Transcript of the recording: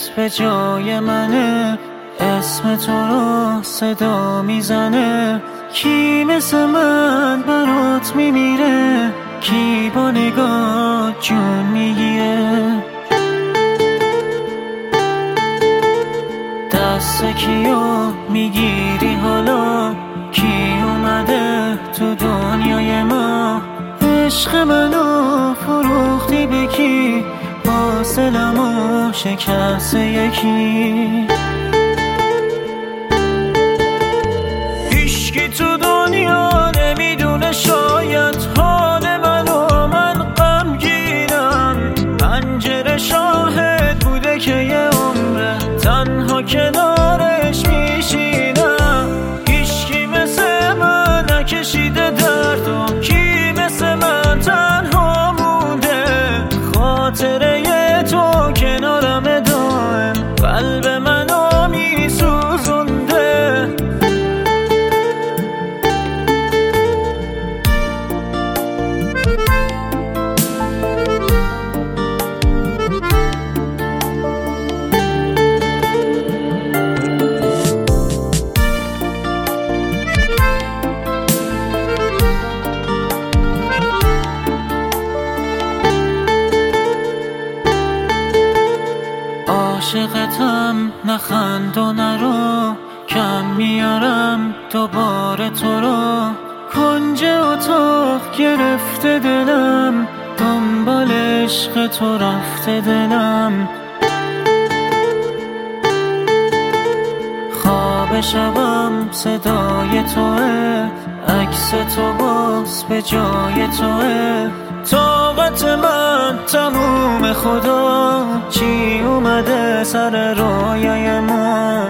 دلت به جای منه، اسم تو رو صدا میزنه. کی مثل من برات میمیره، کی با نگاه جون میگیره. دست کیو میگیری حالا، کی اومده تو دنیای ما. عشق منو فروختی به کی، حاصلمو شکست یکی. هیچکی تو دنیا نمیدونه شاید حال منو، من غمگینم. پنجره شاهد بوده که یه عمره تنها کنارش میشینم. هیچکی مثل من نکشیده دردم، کی مثل من تنها مونده. خاطره تو کنارم دائم، قلب منو میسوزونده. عاشقتم نخند و نرو، کم میارم دوباره تو رو. کنج اتاق گرفته دلم، دنبال عشق تو رفته دلم. خواب شبم صدای توه، عکس تو باز به جای توه. طاقت من تموم خدا، چی اومده سر رویای ما.